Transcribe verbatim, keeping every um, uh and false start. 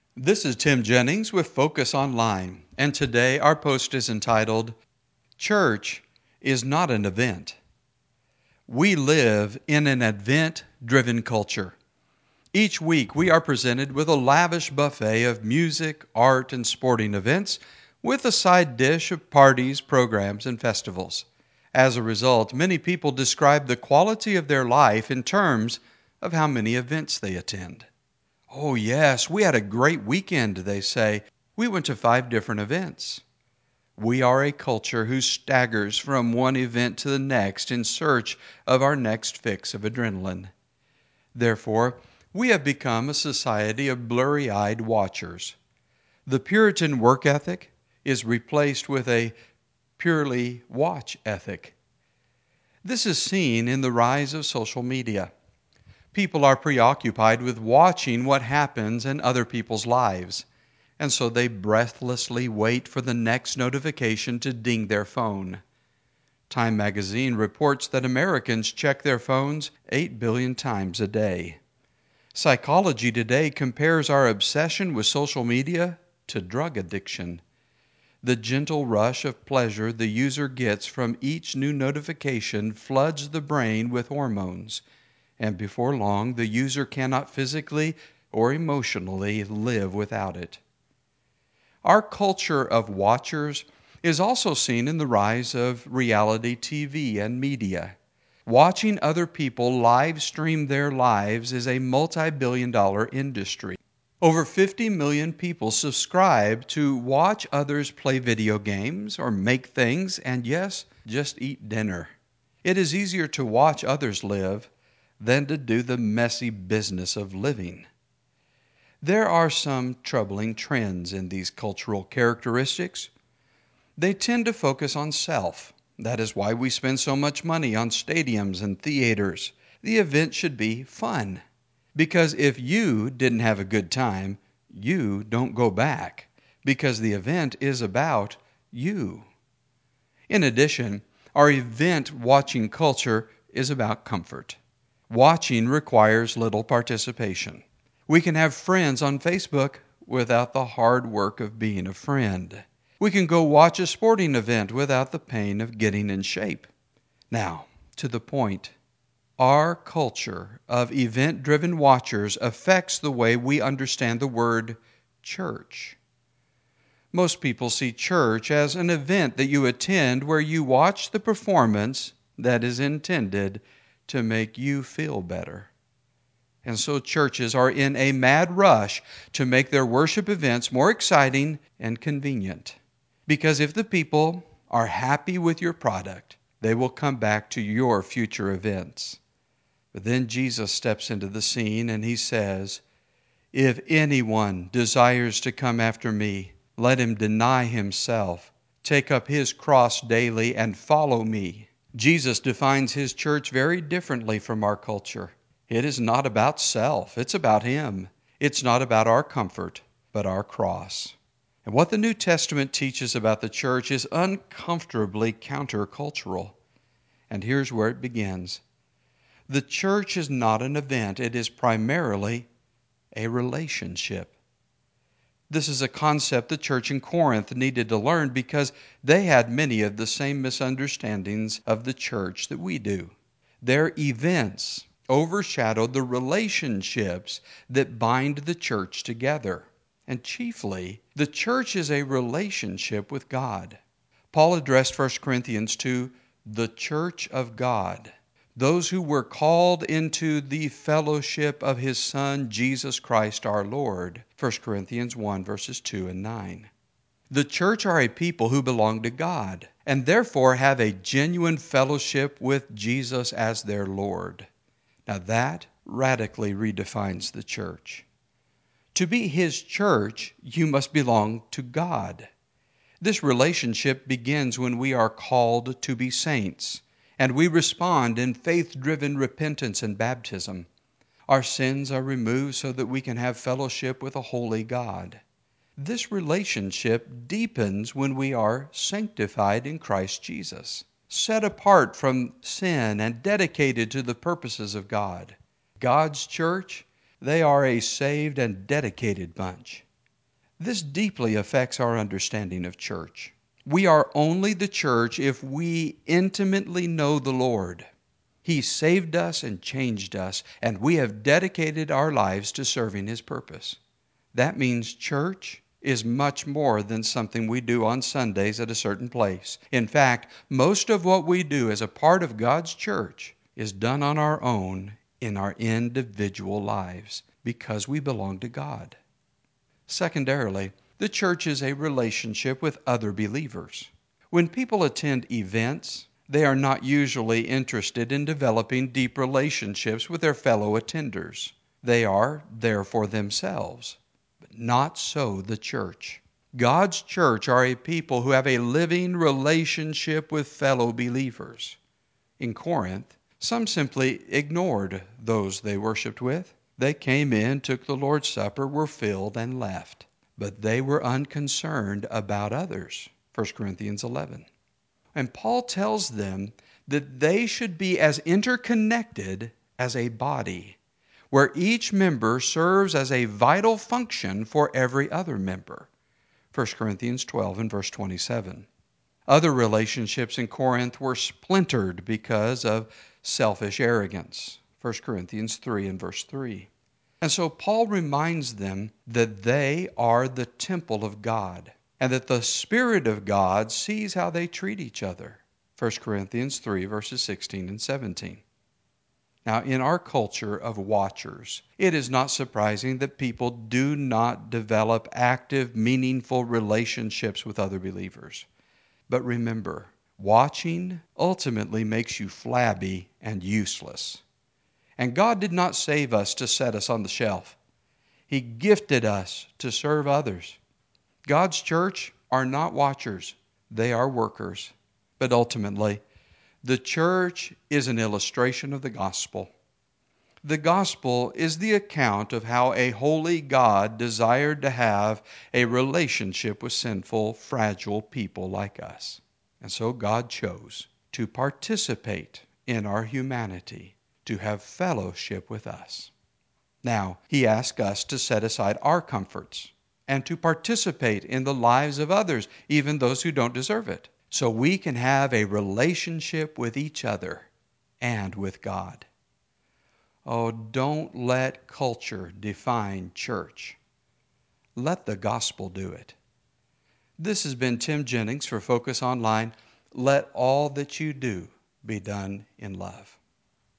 This is Tim Jennings with Focus Online, and today our post is entitled, Church is Not an Event. We live in an event-driven culture. Each week we are presented with a lavish buffet of music, art, and sporting events with a side dish of parties, programs, and festivals. As a result, many people describe the quality of their life in terms of how many events they attend. Oh, yes, we had a great weekend, they say. We went to five different events. We are a culture who staggers from one event to the next in search of our next fix of adrenaline. Therefore, we have become a society of blurry-eyed watchers. The Puritan work ethic is replaced with a purely watch ethic. This is seen in the rise of social media. People are preoccupied with watching what happens in other people's lives, and so they breathlessly wait for the next notification to ding their phone. Time magazine reports that Americans check their phones eight billion times a day. Psychology Today compares our obsession with social media to drug addiction. The gentle rush of pleasure the user gets from each new notification floods the brain with hormones, and before long the user cannot physically or emotionally live without it. Our culture of watchers is also seen in the rise of reality T V and media. Watching other people live stream their lives is a multi-billion dollar industry. Over fifty million people subscribe to watch others play video games or make things and, yes, just eat dinner. It is easier to watch others live than to do the messy business of living. There are some troubling trends in these cultural characteristics. They tend to focus on self. That is why we spend so much money on stadiums and theaters. The event should be fun. Because if you didn't have a good time, you don't go back, because the event is about you. In addition, our event-watching culture is about comfort. Watching requires little participation. We can have friends on Facebook without the hard work of being a friend. We can go watch a sporting event without the pain of getting in shape. Now, to the point. Our culture of event-driven watchers affects the way we understand the word church. Most people see church as an event that you attend where you watch the performance that is intended to make you feel better. And so churches are in a mad rush to make their worship events more exciting and convenient. Because if the people are happy with your product, they will come back to your future events. But then Jesus steps into the scene and he says, "If anyone desires to come after me, let him deny himself, take up his cross daily, and follow me." Jesus defines his church very differently from our culture. It is not about self, it's about him. It's not about our comfort, but our cross. And what the New Testament teaches about the church is uncomfortably countercultural. And here's where it begins. The church is not an event, it is primarily a relationship. This is a concept the church in Corinth needed to learn because they had many of the same misunderstandings of the church that we do. Their events overshadowed the relationships that bind the church together. And chiefly, the church is a relationship with God. Paul addressed First Corinthians to the church of God, those who were called into the fellowship of his Son, Jesus Christ our Lord. First Corinthians one, verses two and nine. The church are a people who belong to God, and therefore have a genuine fellowship with Jesus as their Lord. Now that radically redefines the church. To be his church, you must belong to God. This relationship begins when we are called to be saints, and we respond in faith-driven repentance and baptism. Our sins are removed so that we can have fellowship with a holy God. This relationship deepens when we are sanctified in Christ Jesus, set apart from sin and dedicated to the purposes of God. God's church, they are a saved and dedicated bunch. This deeply affects our understanding of church. We are only the church if we intimately know the Lord. He saved us and changed us, and we have dedicated our lives to serving His purpose. That means church is much more than something we do on Sundays at a certain place. In fact, most of what we do as a part of God's church is done on our own in our individual lives because we belong to God. Secondarily, the church is a relationship with other believers. When people attend events, they are not usually interested in developing deep relationships with their fellow attenders. They are there for themselves. But not so the church. God's church are a people who have a living relationship with fellow believers. In Corinth, some simply ignored those they worshiped with. They came in, took the Lord's Supper, were filled, and left. But they were unconcerned about others. First Corinthians eleven. And Paul tells them that they should be as interconnected as a body, where each member serves as a vital function for every other member. First Corinthians twelve and verse twenty-seven. Other relationships in Corinth were splintered because of selfish arrogance. First Corinthians three and verse three. And so Paul reminds them that they are the temple of God, and that the Spirit of God sees how they treat each other. First Corinthians three, verses sixteen and seventeen. Now, in our culture of watchers, it is not surprising that people do not develop active, meaningful relationships with other believers. But remember, watching ultimately makes you flabby and useless. And God did not save us to set us on the shelf. He gifted us to serve others. God's church are not watchers. They are workers. But ultimately, the church is an illustration of the gospel. The gospel is the account of how a holy God desired to have a relationship with sinful, fragile people like us. And so God chose to participate in our humanity, to have fellowship with us. Now, He asks us to set aside our comforts and to participate in the lives of others, even those who don't deserve it, so we can have a relationship with each other and with God. Oh, don't let culture define church. Let the gospel do it. This has been Tim Jennings for Focus Online. Let all that you do be done in love.